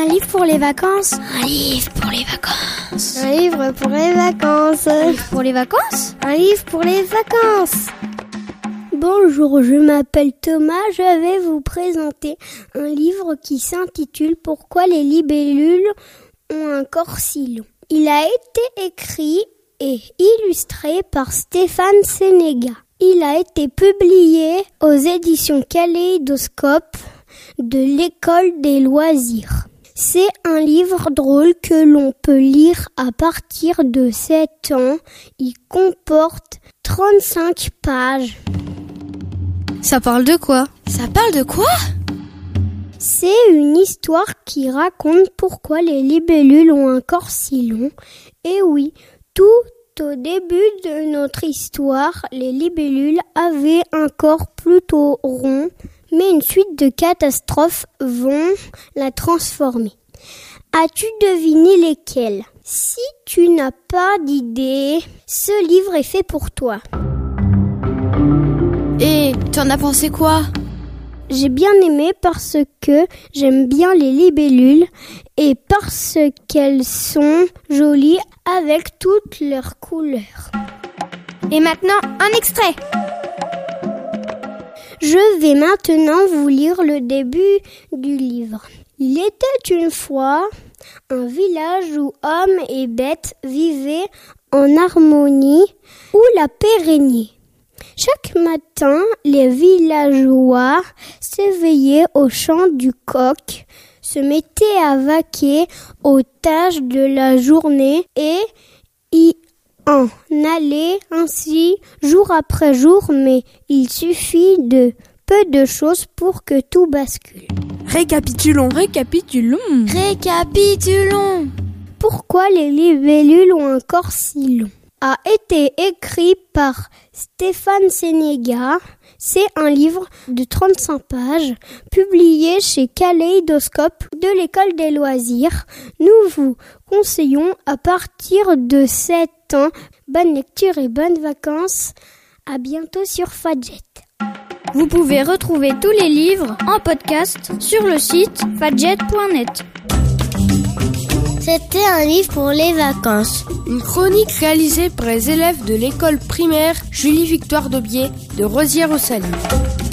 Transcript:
Un livre pour les vacances. Un livre pour les vacances. Un livre pour les vacances. Un livre pour les vacances. Un livre pour les vacances. Bonjour, je m'appelle Thomas, je vais vous présenter un livre qui s'intitule « Pourquoi les libellules ont un corps si long ». Il a été écrit et illustré par Stéphane Sénéga. Il a été publié aux éditions Kaléidoscope de l'École des loisirs. C'est un livre drôle que l'on peut lire à partir de 7 ans. Il comporte 35 pages. Ça parle de quoi ? C'est une histoire qui raconte pourquoi les libellules ont un corps si long. Et oui, tout au début de notre histoire, les libellules avaient un corps plutôt rond, mais une suite de catastrophes vont la transformer. As-tu deviné lesquelles ? Si tu n'as pas d'idée, ce livre est fait pour toi. Et t'en as pensé quoi ? J'ai bien aimé parce que j'aime bien les libellules et parce qu'elles sont jolies avec toutes leurs couleurs. Et maintenant, un extrait. Je vais maintenant vous lire le début du livre. Il était une fois un village où hommes et bêtes vivaient en harmonie, où la paix régnait. Chaque matin, les villageois s'éveillaient au chant du coq, se mettaient à vaquer aux tâches de la journée et y en allaient ainsi jour après jour, mais il suffit de peu de choses pour que tout bascule. Récapitulons. Pourquoi les libellules ont un corps si long ? A été écrit par Stéphane Sénéga. C'est un livre de 35 pages, publié chez Kaléidoscope de l'École des loisirs. Nous vous conseillons à partir de 7 ans. Bonne lecture et bonnes vacances. À bientôt sur Fadjet. Vous pouvez retrouver tous les livres en podcast sur le site fadjet.net. C'était un livre pour les vacances. Une chronique réalisée par les élèves de l'école primaire Julie-Victoire d'Aubier de Rosières-aux-Salines.